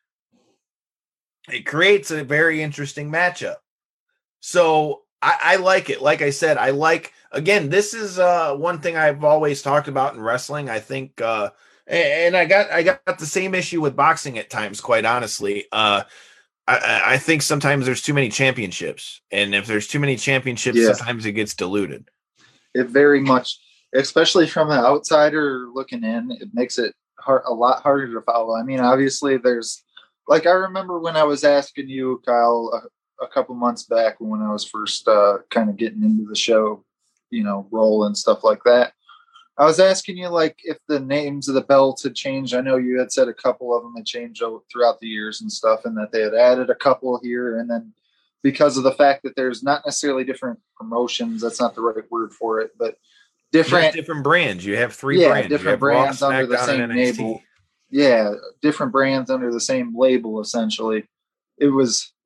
[SPEAKER 3] a very interesting matchup. So I like it. Like I said, again, this is one thing I've always talked about in wrestling. I think, and I got the same issue with boxing at times, quite honestly. I think sometimes there's too many championships, and if there's too many championships, sometimes it gets diluted.
[SPEAKER 7] It very much, especially from an outsider looking in, it makes it a lot harder to follow. I mean, obviously there's, like, I remember when I was asking you, Kyle, a couple months back when I was first kind of getting into the show, role and stuff like that. I was asking you, like, if the names of the belts had changed. I know you had said a couple of them had changed throughout the years and stuff, and that they had added a couple here. And then because of the fact that there's not necessarily different promotions, that's not the right word for it, but different
[SPEAKER 3] brands. You have 3 brands.
[SPEAKER 7] Different brands under the same label. Yeah, different brands under the same label, essentially.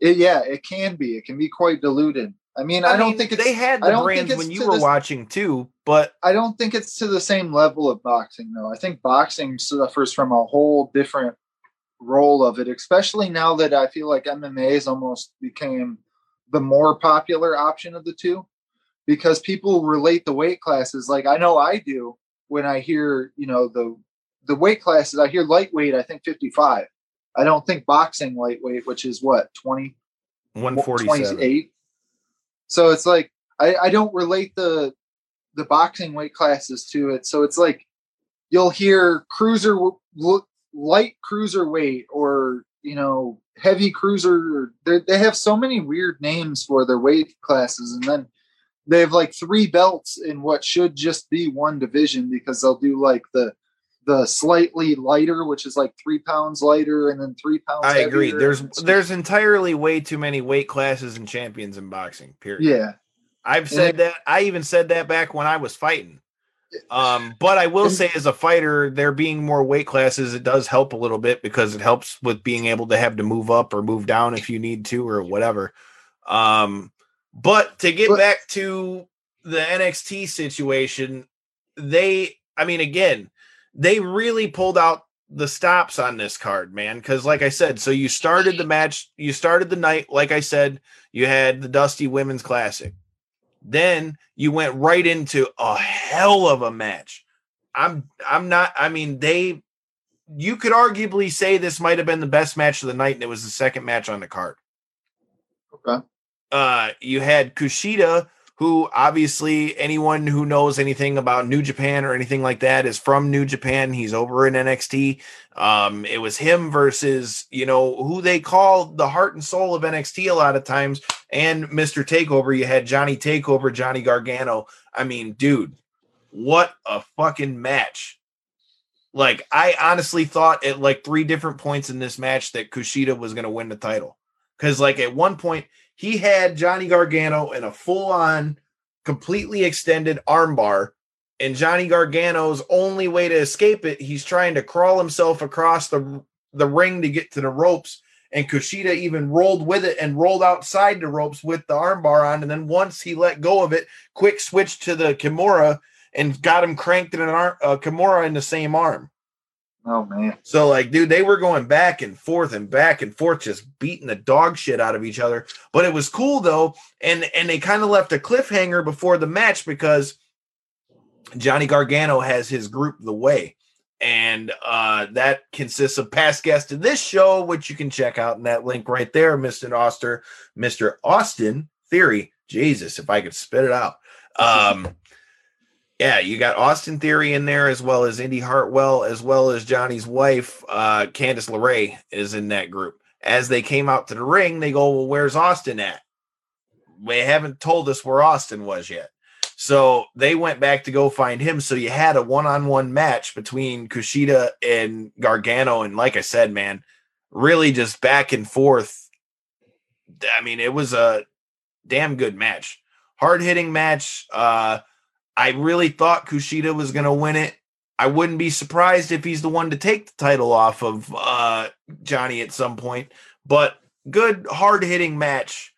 [SPEAKER 7] It can be. It can be quite diluted. I mean, I don't think it's,
[SPEAKER 3] they had the brands when you were watching too, but
[SPEAKER 7] I don't think it's to the same level of boxing though. I think boxing suffers from a whole different role of it, especially now that I feel like MMA has almost became the more popular option of the two, because people relate the weight classes. Like I know I do when I hear, the weight classes, I hear lightweight, I think 55. I don't think boxing lightweight, which is what, 20,
[SPEAKER 3] 147.
[SPEAKER 7] 28. So it's like, I don't relate the boxing weight classes to it. So it's like, you'll hear light cruiserweight or, heavy cruiser. They have so many weird names for their weight classes. And then they have like 3 belts in what should just be one division, because they'll do like the slightly lighter, which is like 3 pounds lighter, and then 3 pounds
[SPEAKER 3] I agree.
[SPEAKER 7] heavier.
[SPEAKER 3] There's entirely way too many weight classes and champions in boxing, period.
[SPEAKER 7] Yeah.
[SPEAKER 3] I've said that. I even said that back when I was fighting. But I will say, as a fighter, there being more weight classes, it does help a little bit, because it helps with being able to have to move up or move down if you need to or whatever. But to get back to the NXT situation, they really pulled out the stops on this card, man. Because like I said, so you started the match, you started the night, like I said, you had the Dusty Women's Classic. Then you went right into a hell of a match. You could arguably say this might have been the best match of the night, and it was the second match on the card.
[SPEAKER 7] Okay.
[SPEAKER 3] You had Kushida, who obviously anyone who knows anything about New Japan or anything like that is from New Japan. He's over in NXT. It was him versus, who they call the heart and soul of NXT a lot of times, and Mr. Takeover. You had Johnny Takeover, Johnny Gargano. I mean, dude, what a fucking match. Like, I honestly thought at like 3 different points in this match that Kushida was going to win the title. Because like at one point, he had Johnny Gargano in a full-on, completely extended armbar, and Johnny Gargano's only way to escape it, he's trying to crawl himself across the ring to get to the ropes, and Kushida even rolled with it and rolled outside the ropes with the armbar on, and then once he let go of it, quick switch to the Kimura and got him cranked in a Kimura in the same arm.
[SPEAKER 7] Oh, man.
[SPEAKER 3] So, like, dude, they were going back and forth, just beating the dog shit out of each other. But it was cool, though, and they kind of left a cliffhanger before the match, because Johnny Gargano has his group, The Way, and that consists of past guests of this show, which you can check out in that link right there, Mr. Austin Theory. Jesus, if I could spit it out. Yeah, you got Austin Theory in there, as well as Indy Hartwell, as well as Johnny's wife, Candice LeRae, is in that group. As they came out to the ring, they go, well, where's Austin at? They haven't told us where Austin was yet. So they went back to go find him. So you had a one-on-one match between Kushida and Gargano. And like I said, man, really just back and forth. I mean, it was a damn good match. Hard-hitting match. I really thought Kushida was going to win it. I wouldn't be surprised if he's the one to take the title off of Johnny at some point. But good, hard-hitting match,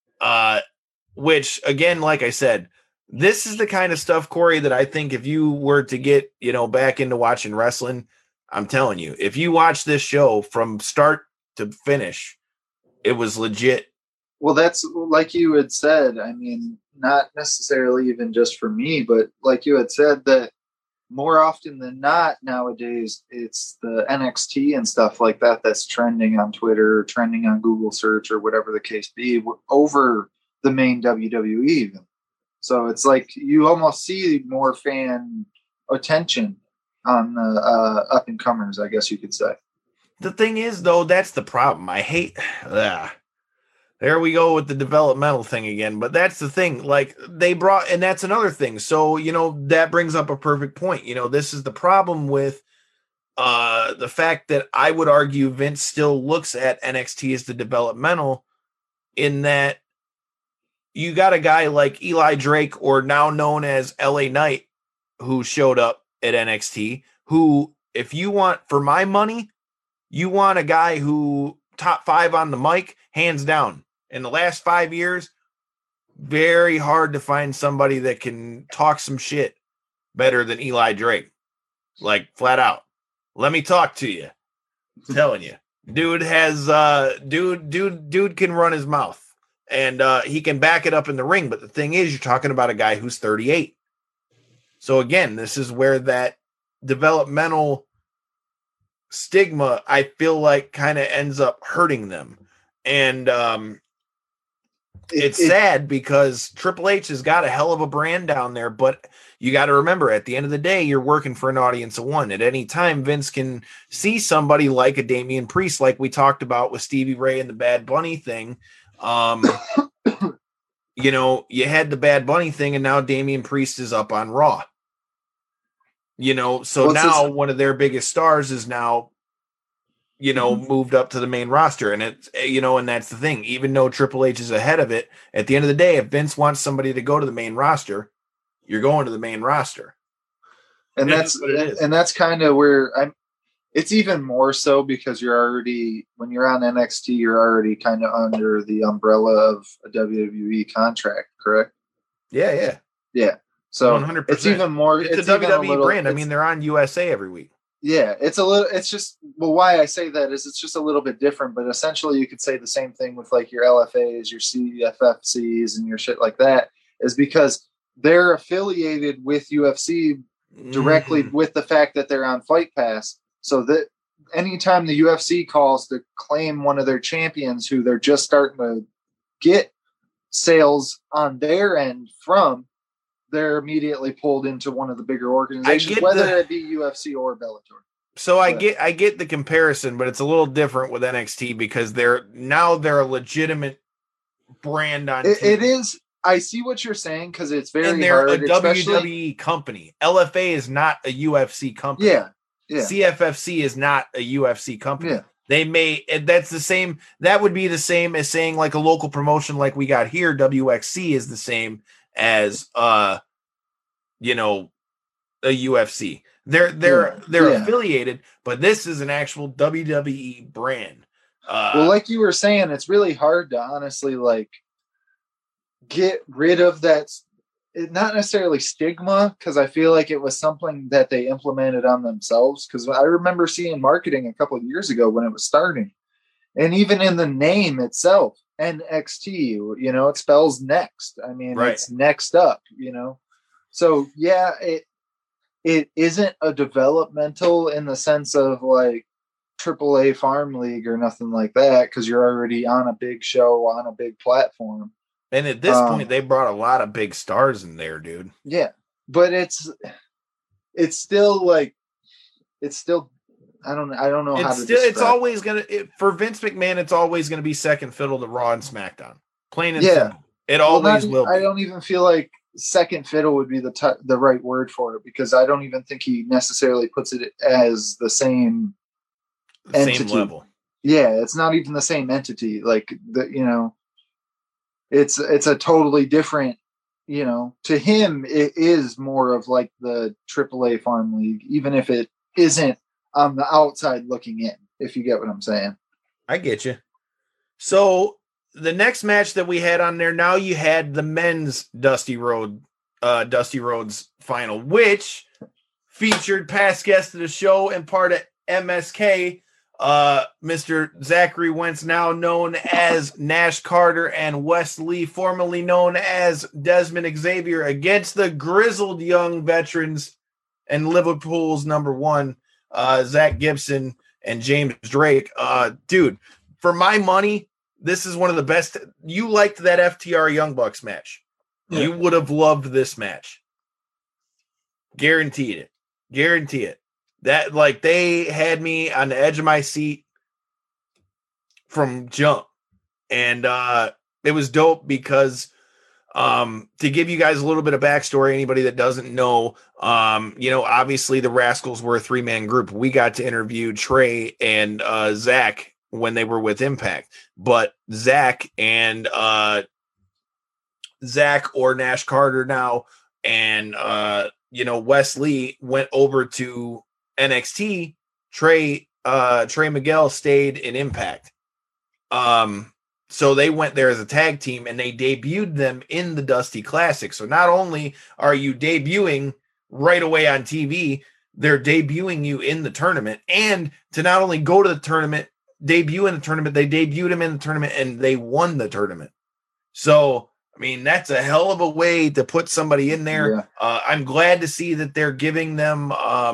[SPEAKER 3] which, again, like I said, this is the kind of stuff, Corey, that I think if you were to get, back into watching wrestling, I'm telling you, if you watch this show from start to finish, it was legit.
[SPEAKER 7] Well, that's like you had said. I mean, not necessarily even just for me, but like you had said, that more often than not nowadays, it's the NXT and stuff like that that's trending on Twitter, or trending on Google search, or whatever the case be, over the main WWE even. So it's like you almost see more fan attention on the up-and-comers, I guess you could say.
[SPEAKER 3] The thing is, though, that's the problem. I hate... There we go with the developmental thing again. But that's the thing. Like, they brought... And that's another thing. So, that brings up a perfect point. This is the problem with the fact that I would argue Vince still looks at NXT as the developmental, in that you got a guy like Eli Drake, or now known as LA Knight, who showed up at NXT, who, if you want, for my money, you want a guy who top 5 on the mic, hands down. In the last 5 years, very hard to find somebody that can talk some shit better than Eli Drake. Like, flat out. Let me talk to you. I'm telling you. Dude has dude can run his mouth. And he can back it up in the ring. But the thing is, you're talking about a guy who's 38. So again, this is where that developmental stigma, I feel like, kind of ends up hurting them. And it's sad because Triple H has got a hell of a brand down there, but you got to remember, at the end of the day, you're working for an audience of one. At any time, Vince can see somebody like a Damian Priest, like we talked about with Stevie Ray and the Bad Bunny thing. You know, you had the Bad Bunny thing, and now Damian Priest is up on Raw. You know, so now one of their biggest stars is now, you know, moved up to the main roster. And it's, you know, and that's the thing. Even though Triple H is ahead of it, at the end of the day, if Vince wants somebody to go to the main roster, you're going to the main roster.
[SPEAKER 7] And that's kind of where it's even more so because you're already, when you're on NXT, you're already kind of under the umbrella of a WWE contract, correct?
[SPEAKER 3] Yeah.
[SPEAKER 7] So
[SPEAKER 3] 100%.
[SPEAKER 7] it's even more.
[SPEAKER 3] It's a WWE brand. I mean, they're on USA every week.
[SPEAKER 7] Yeah, it's just, well, why I say that is it's just a little bit different, but essentially you could say the same thing with like your LFAs, your CFFCs, and your shit like that, is because they're affiliated with UFC directly with the fact that they're on Fight Pass. So that anytime the UFC calls to claim one of their champions who they're just starting to get sales on their end from, they're immediately pulled into one of the bigger organizations, whether it be UFC or Bellator.
[SPEAKER 3] So I get the comparison, but it's a little different with NXT because they're a legitimate brand on TV.
[SPEAKER 7] It is. I see what you're saying because it's very
[SPEAKER 3] and they're
[SPEAKER 7] hard,
[SPEAKER 3] a WWE company. LFA is not a UFC company.
[SPEAKER 7] Yeah.
[SPEAKER 3] CFFC is not a UFC company.
[SPEAKER 7] Yeah.
[SPEAKER 3] They may, that's the same. That would be the same as saying like a local promotion like we got here. WXC is the same as you know, a UFC. They're affiliated, but this is an actual WWE brand.
[SPEAKER 7] Well, like you were saying, it's really hard to honestly like get rid of that, not necessarily stigma, because I feel like it was something that they implemented on themselves. Because I remember seeing marketing a couple of years ago when it was starting, and even in the name itself, NXT, you know, it spells next. I mean, It's next up, you know. So yeah, it isn't a developmental in the sense of like AAA Farm League or nothing like that, because you're already on a big show on a big platform.
[SPEAKER 3] And at this point, they brought a lot of big stars in there, dude.
[SPEAKER 7] Yeah, but it's still like I don't know how to describe.
[SPEAKER 3] It's always gonna for Vince McMahon. It's always gonna be second fiddle to Raw and SmackDown. Plain and simple. It always will be.
[SPEAKER 7] I don't even feel like second fiddle would be the right word for it, because I don't even think he necessarily puts it as the same entity.
[SPEAKER 3] Same level.
[SPEAKER 7] Yeah, it's not even the same entity. Like you know, it's a totally different. You know, to him, it is more of like the AAA Farm League, even if it isn't on the outside looking in. If you get what I'm saying.
[SPEAKER 3] I get you. So the next match that we had on there, now you had the men's Dusty Rhodes final, which featured past guest of the show and part of MSK, Mr. Zachary Wentz, now known as Nash Carter, and Wes Lee, formerly known as Desmond Xavier, against the grizzled young veterans and Liverpool's number one, Zach Gibson and James Drake. Dude, for my money, this is one of the best. You liked that FTR Young Bucks match. Yeah. You would have loved this match. Guaranteed it. Guarantee it. That, like, they had me on the edge of my seat from jump. And it was dope because to give you guys a little bit of backstory, anybody that doesn't know, you know, obviously the Rascals were a 3-man group. We got to interview Trey and Zach when they were with Impact, but Zach or Nash Carter now, and you know, Wes Lee went over to NXT. Trey Miguel stayed in Impact. So they went there as a tag team and they debuted them in the Dusty Classic. So not only are you debuting right away on TV, they're debuting you in the tournament. And to not only go to the tournament, debut in the tournament, they debuted him in the tournament and they won the tournament. So, I mean, that's a hell of a way to put somebody in there.
[SPEAKER 7] Yeah.
[SPEAKER 3] I'm glad to see that they're giving them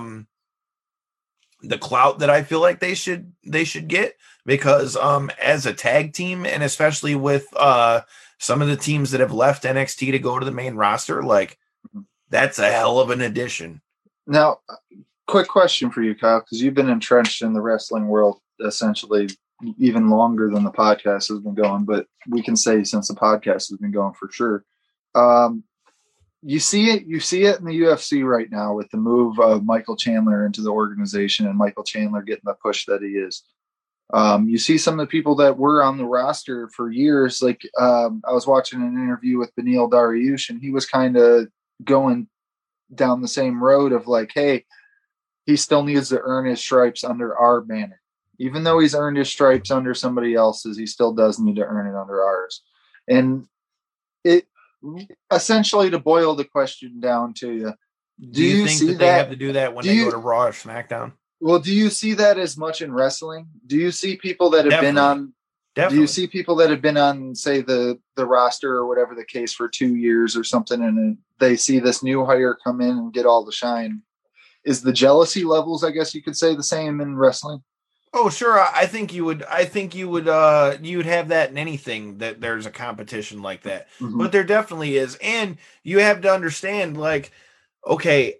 [SPEAKER 3] the clout that I feel like they should get, because as a tag team, and especially with some of the teams that have left NXT to go to the main roster, like that's a hell of an addition.
[SPEAKER 7] Now, quick question for you, Kyle, because you've been entrenched in the wrestling world essentially even longer than the podcast has been going, but we can say since the podcast has been going for sure. You see it in the UFC right now with the move of Michael Chandler into the organization and Michael Chandler getting the push that he is. You see some of the people that were on the roster for years. Like I was watching an interview with Beneil Dariush, and he was kind of going down the same road of like, hey, he still needs to earn his stripes under our banner. Even though he's earned his stripes under somebody else's, he still does need to earn it under ours. And it essentially, to boil the question down to you,
[SPEAKER 3] do you think that they have to do that when they go to Raw or SmackDown?
[SPEAKER 7] Well, do you see that as much in wrestling? Do you see people that have been on?
[SPEAKER 3] Definitely.
[SPEAKER 7] Do you see people that have been on, say, the roster or whatever the case for 2 years or something, and they see this new hire come in and get all the shine? Is the jealousy levels, I guess you could say, the same in wrestling?
[SPEAKER 3] Oh, sure. I think you would have that in anything that there's a competition like that.
[SPEAKER 7] Mm-hmm.
[SPEAKER 3] But there definitely is. And you have to understand, like, okay,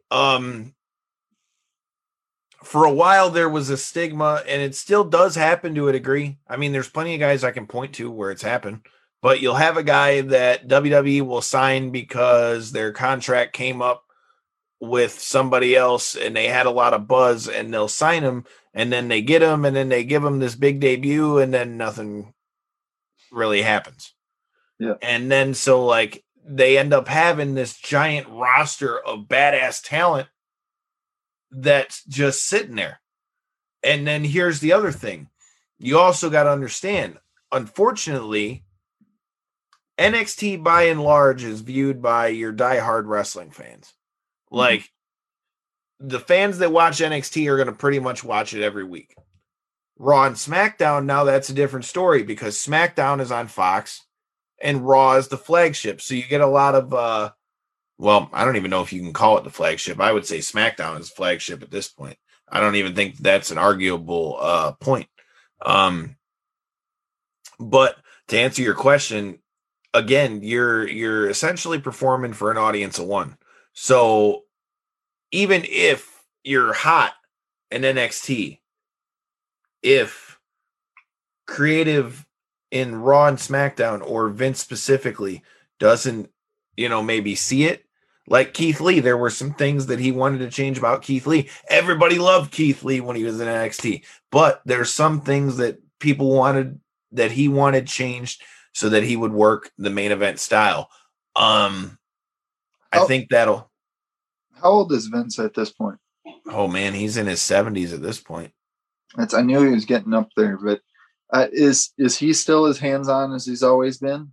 [SPEAKER 3] for a while there was a stigma, and it still does happen to a degree. I mean, there's plenty of guys I can point to where it's happened, but you'll have a guy that WWE will sign because their contract came up with somebody else and they had a lot of buzz, and they'll sign him, and then they get him, and then they give him this big debut, and then nothing really happens.
[SPEAKER 7] Yeah.
[SPEAKER 3] And then so like they end up having this giant roster of badass talent that's just sitting there. And then here's the other thing. You also got to understand, unfortunately, NXT by and large is viewed by your diehard wrestling fans. Like, the fans that watch NXT are going to pretty much watch it every week. Raw and SmackDown, now that's a different story, because SmackDown is on Fox and Raw is the flagship. So you get a lot of, well, I don't even know if you can call it the flagship. I would say SmackDown is flagship at this point. I don't even think that's an arguable point. But to answer your question, again, you're essentially performing for an audience of one. So even if you're hot in NXT, if creative in Raw and SmackDown, or Vince specifically, doesn't, maybe see it, like Keith Lee, there were some things that he wanted to change about Keith Lee. Everybody loved Keith Lee when he was in NXT, but there's some things that people wanted, that he wanted changed so that he would work the main event style. I think that'll.
[SPEAKER 7] How old is Vince at this point?
[SPEAKER 3] Oh man, he's in his 70s at this point.
[SPEAKER 7] I knew he was getting up there, but is he still as hands-on as he's always been?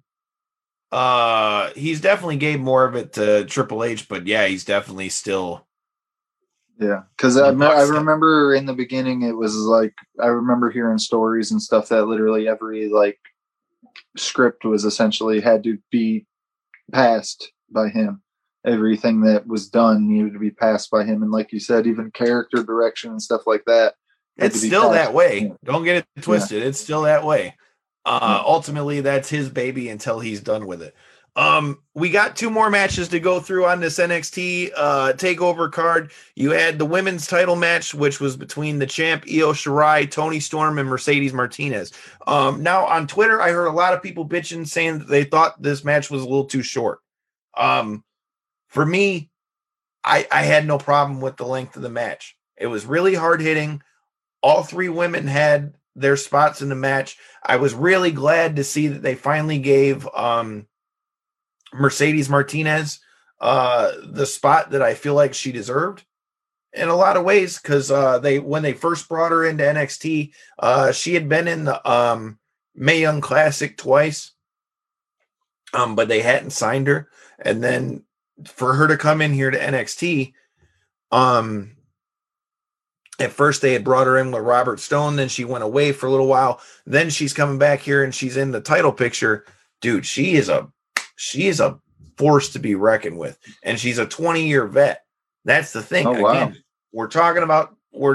[SPEAKER 3] He's definitely gave more of it to Triple H, but yeah, he's definitely still.
[SPEAKER 7] Yeah, because I remember in the beginning, it was like, I remember hearing stories and stuff that literally every like script was essentially had to be passed by him. Everything that was done needed to be passed by him. And like you said, even character direction and stuff like that.
[SPEAKER 3] It's still that way. Don't get it twisted. Yeah. It's still that way. Ultimately, that's his baby until he's done with it. We got 2 more matches to go through on this NXT takeover card. You had the women's title match, which was between the champ Io Shirai, Toni Storm, and Mercedes Martinez. Now on Twitter, I heard a lot of people bitching, saying that they thought this match was a little too short. For me, I had no problem with the length of the match. It was really hard hitting. All 3 women had their spots in the match. I was really glad to see that they finally gave Mercedes Martinez the spot that I feel like she deserved in a lot of ways, because when they first brought her into NXT, she had been in the Mae Young Classic twice, but they hadn't signed her. And then for her to come in here to NXT, at first they had brought her in with Robert Stone, then she went away for a little while. Then she's coming back here and she's in the title picture. Dude, she is a force to be reckoned with. And she's a 20-year vet. That's the thing.
[SPEAKER 7] Oh, wow.
[SPEAKER 3] Again, we're talking about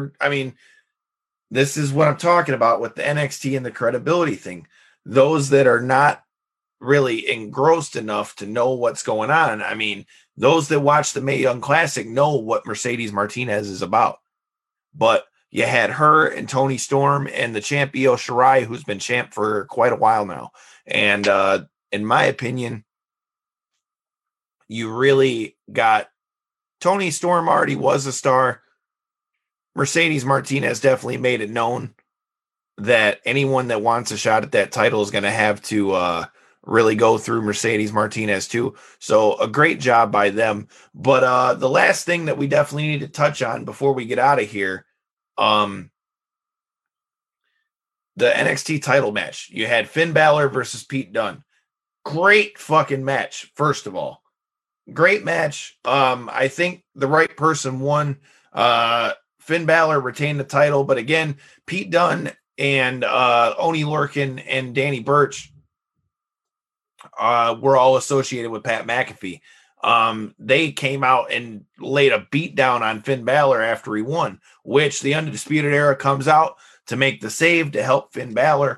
[SPEAKER 3] this is what I'm talking about with the NXT and the credibility thing. Those that are not really engrossed enough to know what's going on. I mean, those that watch the Mae Young Classic know what Mercedes Martinez is about. But you had her and Toni Storm and the champ Io Shirai, who's been champ for quite a while now. And in my opinion, you really got Toni Storm already was a star. Mercedes Martinez definitely made it known that anyone that wants a shot at that title is going to have to really go through Mercedes Martinez too. So a great job by them. But the last thing that we definitely need to touch on before we get out of here, the NXT title match. You had Finn Balor versus Pete Dunne. Great fucking match, first of all. Great match. I think the right person won. Finn Balor retained the title, but again, Pete Dunne and Oney Lorcan and Danny Burch were all associated with Pat McAfee. They came out and laid a beat down on Finn Balor after he won, which the Undisputed Era comes out to make the save to help Finn Balor.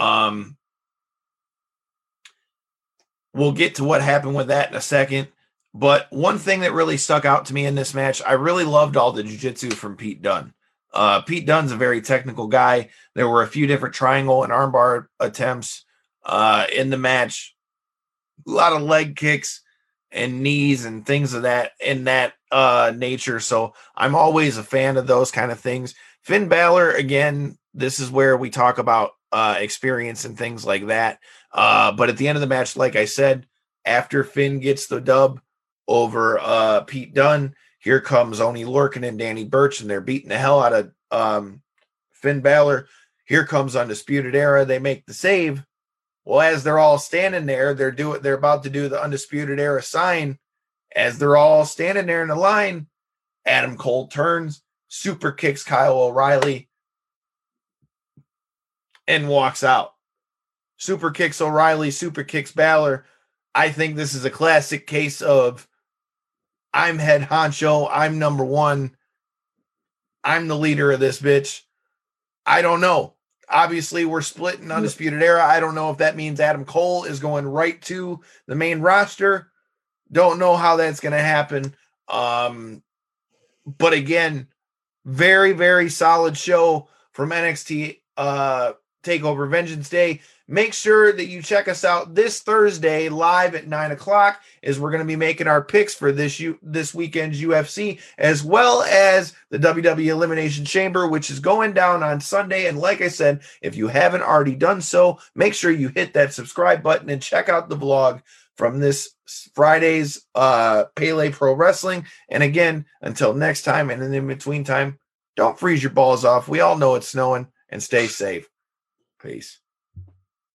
[SPEAKER 3] We'll get to what happened with that in a second. But one thing that really stuck out to me in this match, I really loved all the jiu-jitsu from Pete Dunne. Pete Dunne's a very technical guy. There were a few different triangle and armbar attempts in the match. A lot of leg kicks and knees and things of that in that nature. So I'm always a fan of those kind of things. Finn Balor, again, this is where we talk about experience and things like that. But at the end of the match, like I said, after Finn gets the dub over Pete Dunne, here comes Oney Lorcan and Danny Burch, and they're beating the hell out of Finn Balor. Here comes Undisputed Era. They make the save. Well, as they're all standing there, they're about to do the Undisputed Era sign. As they're all standing there in the line, Adam Cole turns, super kicks Kyle O'Reilly, and walks out. Super kicks O'Reilly, super kicks Balor. I think this is a classic case of I'm head honcho, I'm number one, I'm the leader of this bitch. I don't know. Obviously, we're splitting Undisputed Era. I don't know if that means Adam Cole is going right to the main roster. Don't know how that's going to happen. But again, very, very solid show from NXT TakeOver Vengeance Day. Make sure that you check us out this Thursday live at 9:00 as we're going to be making our picks for this weekend's UFC, as well as the WWE Elimination Chamber, which is going down on Sunday. And like I said, if you haven't already done so, make sure you hit that subscribe button and check out the vlog from this Friday's Pele Pro Wrestling. And again, until next time and in between time, don't freeze your balls off. We all know it's snowing, and stay safe. Peace.